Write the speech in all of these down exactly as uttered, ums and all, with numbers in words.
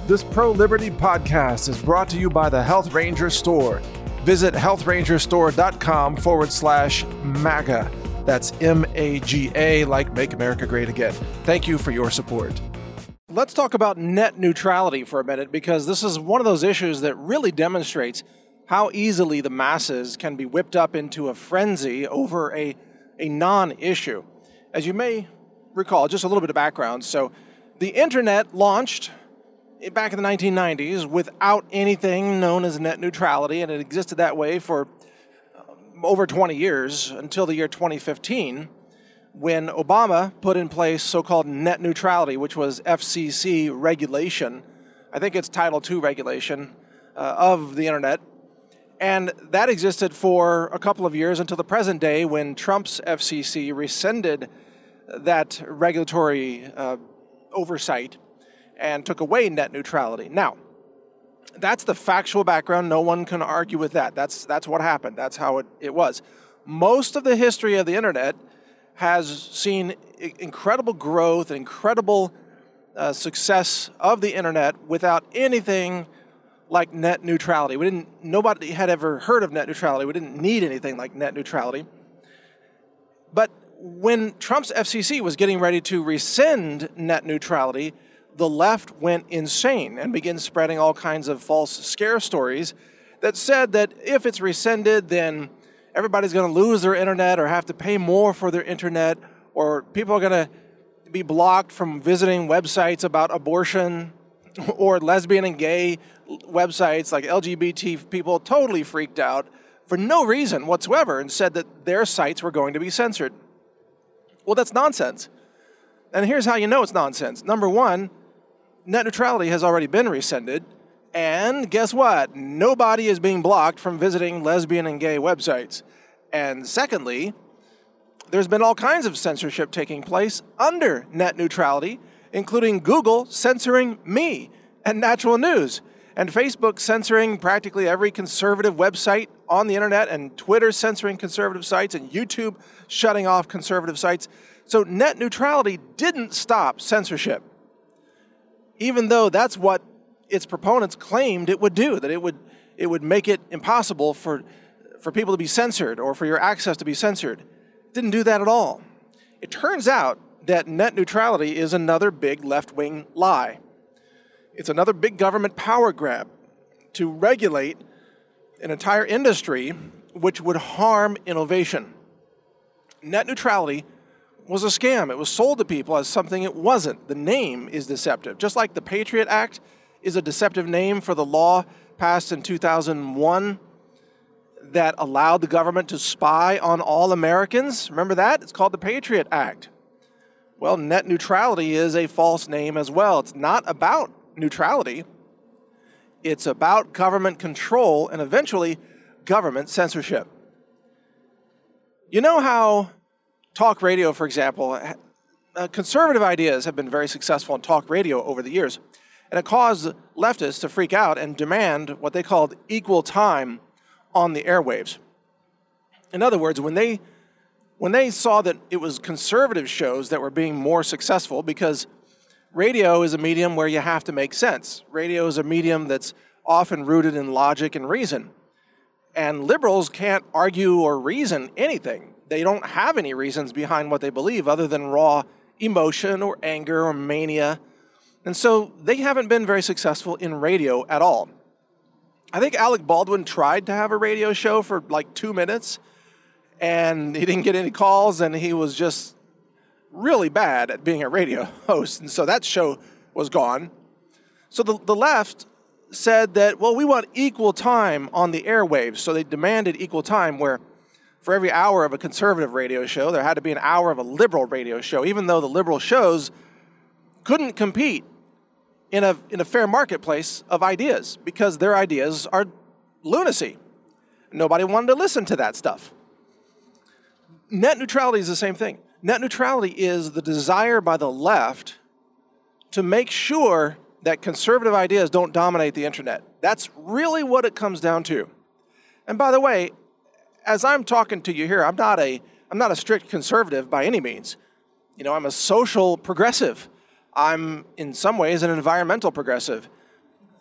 This pro-liberty podcast is brought to you by the Health Ranger Store. Visit health ranger store dot com forward slash MAGA. That's M A G A, like Make America Great Again. Thank you for your support. Let's talk about net neutrality for a minute, because this is one of those issues that really demonstrates how easily the masses can be whipped up into a frenzy over a, a non-issue. As you may recall, just a little bit of background. So the internet launched back in the nineteen nineties without anything known as net neutrality, and it existed that way for over twenty years until the year twenty fifteen, when Obama put in place so-called net neutrality, which was F C C regulation. I think it's Title two regulation uh, of the internet. And that existed for a couple of years until the present day, when Trump's F C C rescinded that regulatory uh, oversight and took away net neutrality. Now, that's the factual background. No one can argue with that. That's that's what happened. That's how it, it was. Most of the history of the internet has seen incredible growth, incredible uh, success of the internet without anything like net neutrality. We didn't. Nobody had ever heard of net neutrality. We didn't need anything like net neutrality. But when Trump's F C C was getting ready to rescind net neutrality, the left went insane and began spreading all kinds of false scare stories that said that if it's rescinded, then everybody's going to lose their internet or have to pay more for their internet, or people are going to be blocked from visiting websites about abortion or lesbian and gay websites, like L G B T people totally freaked out for no reason whatsoever and said that their sites were going to be censored. Well, that's nonsense. And here's how you know it's nonsense. Number one, net neutrality has already been rescinded, and guess what? Nobody is being blocked from visiting lesbian and gay websites. And secondly, there's been all kinds of censorship taking place under net neutrality, including Google censoring me and Natural News, and Facebook censoring practically every conservative website on the internet, and Twitter censoring conservative sites, and YouTube shutting off conservative sites. So net neutrality didn't stop censorship, even though that's what its proponents claimed it would do, that it would it would make it impossible for, for people to be censored or for your access to be censored. It didn't do that at all. It turns out that net neutrality is another big left-wing lie. It's another big government power grab to regulate an entire industry which would harm innovation. Net neutrality was a scam. It was sold to people as something it wasn't. The name is deceptive. Just like the Patriot Act is a deceptive name for the law passed in two thousand one that allowed the government to spy on all Americans. Remember that? It's called the Patriot Act. Well, net neutrality is a false name as well. It's not about neutrality. It's about government control and eventually government censorship. You know how talk radio, for example, uh, conservative ideas have been very successful in talk radio over the years, and it caused leftists to freak out and demand what they called equal time on the airwaves. In other words, when they when they saw that it was conservative shows that were being more successful, because radio is a medium where you have to make sense. Radio is a medium that's often rooted in logic and reason. And liberals can't argue or reason anything. They don't have any reasons behind what they believe other than raw emotion or anger or mania. And so they haven't been very successful in radio at all. I think Alec Baldwin tried to have a radio show for like two minutes, and he didn't get any calls, and he was just really bad at being a radio host. And so that show was gone. So the, the left said that, well, we want equal time on the airwaves. So they demanded equal time, where for every hour of a conservative radio show, there had to be an hour of a liberal radio show, even though the liberal shows couldn't compete in a in a fair marketplace of ideas, because their ideas are lunacy. Nobody wanted to listen to that stuff. Net neutrality is the same thing. Net neutrality is the desire by the left to make sure that conservative ideas don't dominate the internet. That's really what it comes down to. And by the way, as I'm talking to you here, I'm not a I'm not a strict conservative by any means. You know, I'm a social progressive. I'm in some ways an environmental progressive.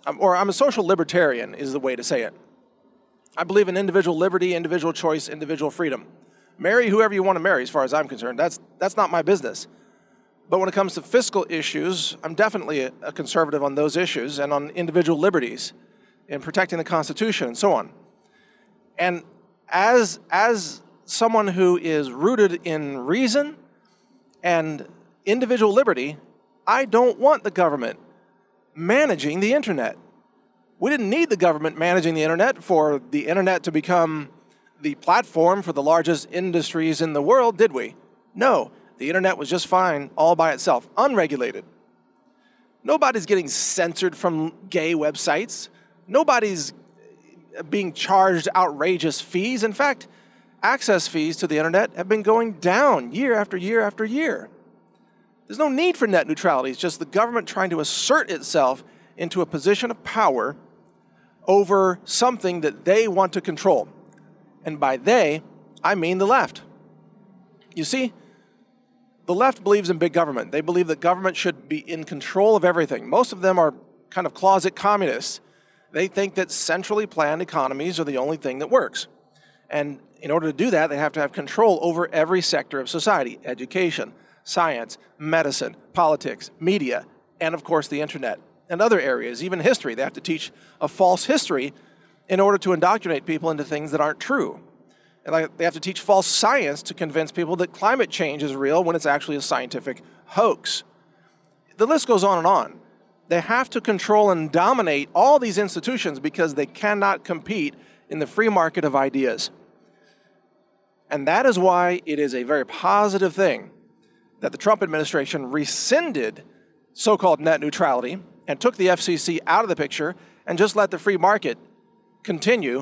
or I'm a social libertarian is the way to say it. I believe in individual liberty, individual choice, individual freedom. Marry whoever you want to marry, as far as I'm concerned. That's, that's not my business. But when it comes to fiscal issues, I'm definitely a, a conservative on those issues and on individual liberties in protecting the Constitution and so on. And as, as someone who is rooted in reason and individual liberty, I don't want the government managing the internet. We didn't need the government managing the internet for the internet to become the platform for the largest industries in the world, did we? No. The internet was just fine all by itself, unregulated. Nobody's getting censored from gay websites. Nobody's being charged outrageous fees. In fact, access fees to the internet have been going down year after year after year. There's no need for net neutrality. It's just the government trying to assert itself into a position of power over something that they want to control. And by they, I mean the left. You see, the left believes in big government. They believe that government should be in control of everything. Most of them are kind of closet communists. They think that centrally planned economies are the only thing that works. And in order to do that, they have to have control over every sector of society: education, science, medicine, politics, media, and of course the internet, and other areas, even history. They have to teach a false history in order to indoctrinate people into things that aren't true. And they have to teach false science to convince people that climate change is real when it's actually a scientific hoax. The list goes on and on. They have to control and dominate all these institutions because they cannot compete in the free market of ideas. And that is why it is a very positive thing that the Trump administration rescinded so-called net neutrality and took the F C C out of the picture and just let the free market continue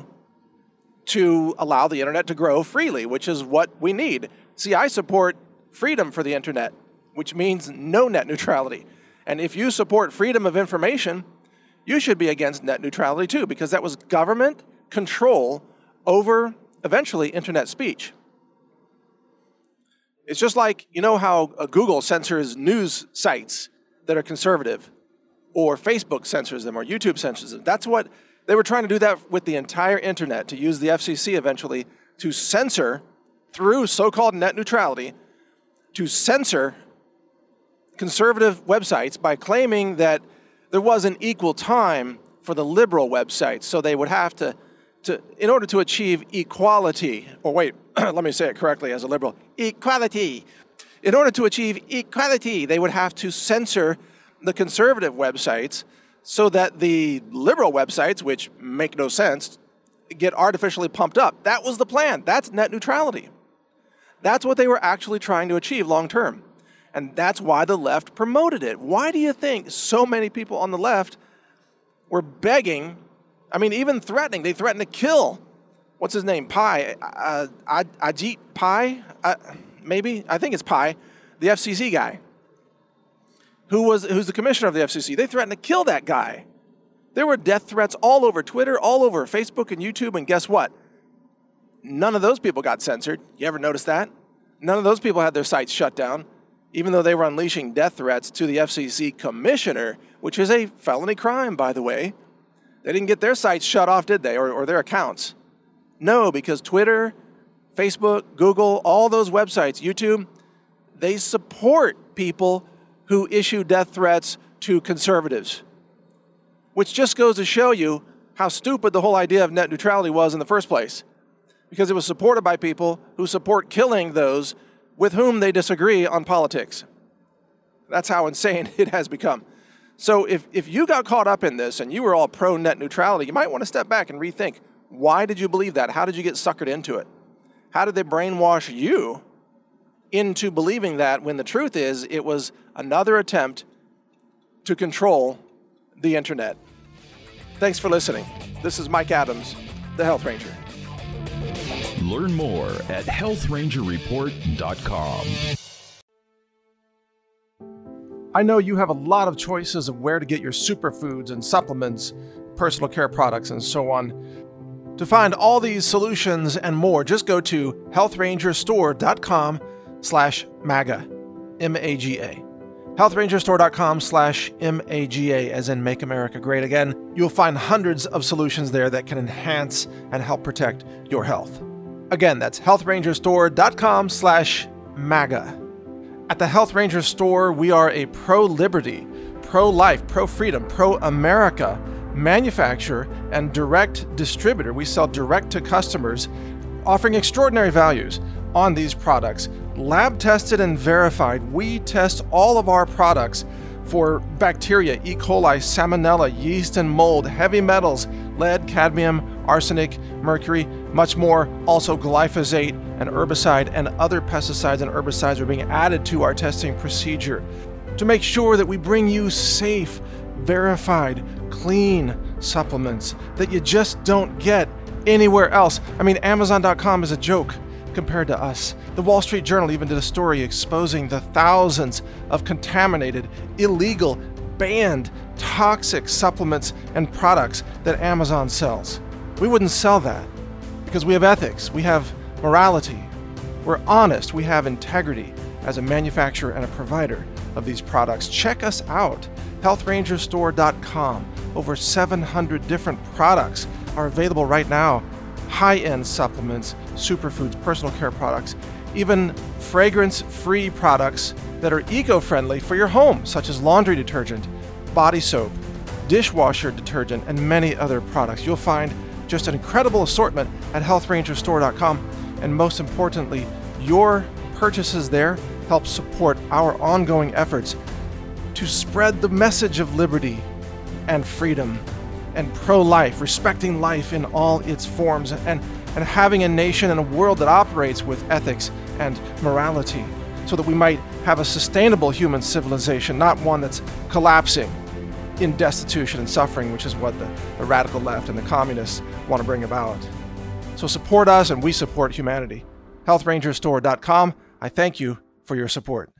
to allow the internet to grow freely, which is what we need. See, I support freedom for the internet, which means no net neutrality. And if you support freedom of information, you should be against net neutrality too, because that was government control over, eventually, internet speech. It's just like, you know how Google censors news sites that are conservative, or Facebook censors them, or YouTube censors them. That's what they were trying to do, that with the entire internet, to use the F C C eventually to censor, through so-called net neutrality, to censor conservative websites by claiming that there wasn't equal time for the liberal websites. So they would have to, to in order to achieve equality, or wait, let me say it correctly as a liberal, equality. In order to achieve equality, they would have to censor the conservative websites so that the liberal websites, which make no sense, get artificially pumped up. That was the plan. That's net neutrality. That's what they were actually trying to achieve long term. And that's why the left promoted it. Why do you think so many people on the left were begging, I mean, even threatening? They threatened to kill, what's his name, Pai, uh, Ajit Pai, uh, maybe? I think it's Pai, the F C C guy. Who was who's the commissioner of the F C C. They threatened to kill that guy. There were death threats all over Twitter, all over Facebook and YouTube, and guess what? None of those people got censored. You ever notice that? None of those people had their sites shut down, even though they were unleashing death threats to the F C C commissioner, which is a felony crime, by the way. They didn't get their sites shut off, did they, or, or their accounts? No, because Twitter, Facebook, Google, all those websites, YouTube, they support people who issue death threats to conservatives, which just goes to show you how stupid the whole idea of net neutrality was in the first place, because it was supported by people who support killing those with whom they disagree on politics. That's how insane it has become. So if, if you got caught up in this and you were all pro-net neutrality, you might want to step back and rethink, why did you believe that? How did you get suckered into it? How did they brainwash you into believing that, when the truth is it was another attempt to control the internet? Thanks for listening. This is Mike Adams, the Health Ranger. Learn more at health ranger report dot com. I know you have a lot of choices of where to get your superfoods and supplements, personal care products, and so on. To find all these solutions and more, just go to health ranger store dot com slash MAGA, M A G A. healthrangerstore.com slash MAGA, as in Make America Great Again. You'll find hundreds of solutions there that can enhance and help protect your health. Again, that's healthrangerstore.com slash MAGA. At the Health Ranger Store, we are a pro-liberty, pro-life, pro-freedom, pro-America manufacturer and direct distributor. We sell direct to customers, offering extraordinary values on these products. Lab tested and verified, we test all of our products for bacteria, E. coli, salmonella, yeast and mold, heavy metals, lead, cadmium, arsenic, mercury, much more. Also glyphosate, and herbicide and other pesticides and herbicides are being added to our testing procedure to make sure that we bring you safe, verified, clean supplements that you just don't get anywhere else. I mean, Amazon dot com is a joke compared to us. The Wall Street Journal even did a story exposing the thousands of contaminated, illegal, banned, toxic supplements and products that Amazon sells. We wouldn't sell that because we have ethics, we have morality, we're honest, we have integrity as a manufacturer and a provider of these products. Check us out, health ranger store dot com. Over seven hundred different products are available right now. High-end supplements, superfoods, personal care products, even fragrance-free products that are eco-friendly for your home, such as laundry detergent, body soap, dishwasher detergent, and many other products. You'll find just an incredible assortment at health ranger store dot com, and most importantly, your purchases there help support our ongoing efforts to spread the message of liberty and freedom and pro-life, respecting life in all its forms, and, and having a nation and a world that operates with ethics and morality, so that we might have a sustainable human civilization, not one that's collapsing in destitution and suffering, which is what the, the radical left and the communists want to bring about. So support us and we support humanity. health ranger store dot com. I thank you for your support.